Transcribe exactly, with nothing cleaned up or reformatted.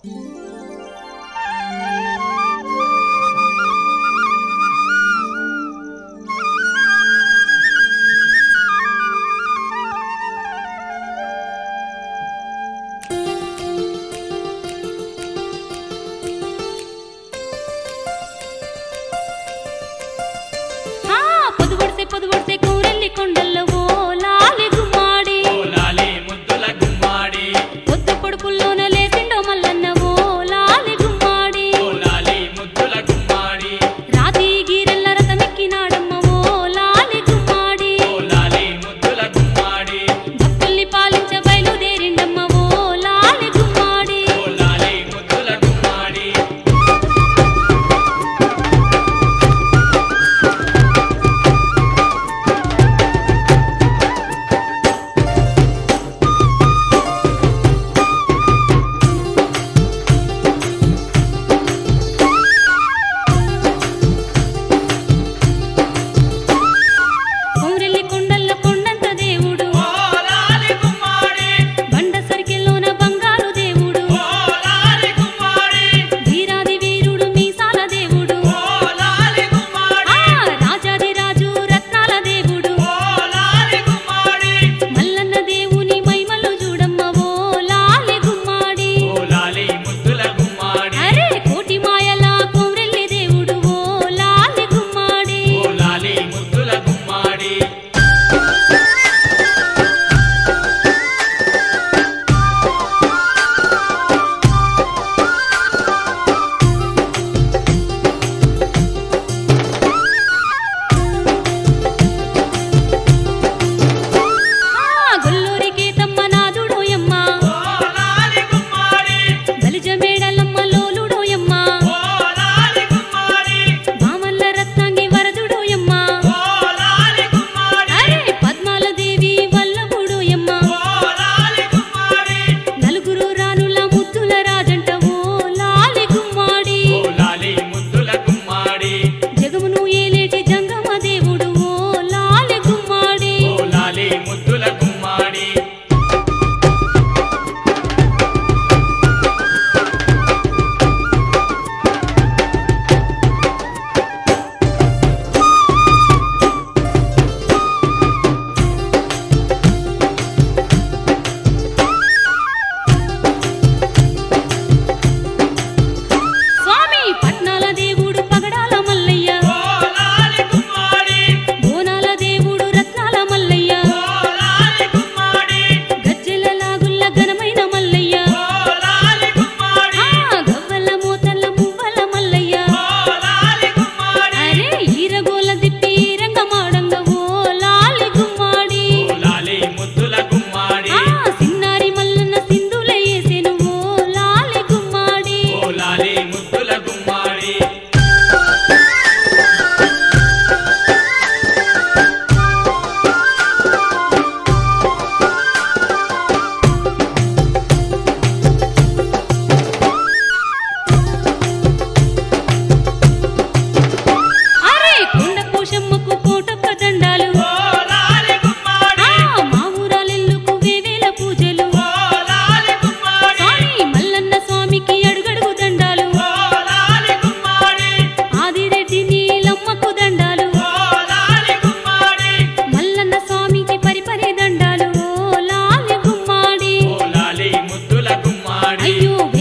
పొదుగొడితే కూరెల్లి కొండల్లో ఓ లాలి గుమ్మాడి ఓ లాలి ముద్దుల గుమ్మాడి పొద్దు పొడుపుల్లోన లేసిండో మల్లన్న ఓ లాలి గుమ్మాడి ఓ లాలి ముద్దుల గుమ్మాడి రాతి గీరెల్ల రథమెక్కినాడమ్మ ఓ లాలి గుమ్మాడి ఓ లాలి ముద్దుల గుమ్మాడి భక్తుల్ని పాలించ బయలుదేరిండమ్మ ఓ లాలి గుమ్మాడి ఓ లాలి ముద్దుల గుమ్మాడి కొమ్రెల్లి కొండల్లో కొండంత దేవుడు ఓ లాలి గుమ్మాడి బండ సరికెల్లోన బంగారు దేవుడు ఓ లాలి గుమ్మాడి వీరాది వీరుడు మీసాల దేవుడు ఓ లాలి గుమ్మాడి ఆ రాజాది రాజు రత్నాల దేవుడు ఓ లాలి గుమ్మాడి మల్లన్న దేవుని మైమలు చూడమ్మ ఓ లాలి గుమ్మాడి ఓ లాలి ముద్దుల గుమ్మాడి అరే కోటి మాయల కొమ్రెల్లి దేవుడు ఓ లాలి గుమ్మాడి ఓ లాలి ముద్దుల గుమ్మాడి ఆ గొల్లూరికి తమ్మ నాదుడోయమ్మ ఓ లాలి గుమ్మాడి బలిజ మేడలమ్మ లోలుడోయమ్మ ఓ లాలి గుమ్మాడి మామల్ల రత్నాంగి వరదుడోయమ్మ ఓ లాలి గుమ్మాడి అరే పద్మాల దేవి వల్లభుడోయమ్మ ఓ లాలి గుమ్మాడి నలుగురు రానుల ముద్దుల రాజంట ఓ లాలి గుమ్మాడి ఓ లాలి ముద్దుల గుమ్మాడి జగమును ఏలేటి జంగమ దేవుడు ఓ లాలి గుమ్మాడి ఓ లాలి ముద్దుల గుమ్మాడి స్వామి పట్నాల దేవుడు పగడాల మల్లయ్య ఓ లాలి గుమ్మాడి బోనాల దేవుడు రత్నాల మల్లయ్య ఓ లాలి గుమ్మాడి గజ్జెల లాగుల్ల ఘనమైన మల్లయ్య ఓ లాలి గుమ్మాడి ఆ గవ్వల మోతల్ల మువ్వల మల్లయ్య ఓ లాలి గుమ్మాడి అరే ఈరగోల దిప్పి రంగమాడంగ ఓ లాలి గుమ్మాడి ఓ లాలి ముద్దుల గుమ్మాడి ఆ సిన్నారి మల్లన్న సింధుల ఏసెను ఓ లాలి గుమ్మాడి ఓ లాలి ముద్దుల గుమ్మాడి అరే కొండ పోషమ్మకు కోటొక్క దండాలు ఓ లాలి గుమ్మాడి ఆ మా ఊరాలెల్లుకు వేవేల పూజలు ఓ లాలి గుమ్మాడి స్వామి మల్లన్న స్వామికి అడుగడుగు దండాలు ఓ లాలి గుమ్మాడి ఆదిరెడ్డి నీలమ్మకు దండాలు ఓ లాలి గుమ్మాడి మల్లన్న స్వామికి పరిపరి దండాలు ఓ లాలి గుమ్మాడి ఓ లాలి ముద్దుల గుమ్మాడి అయ్యో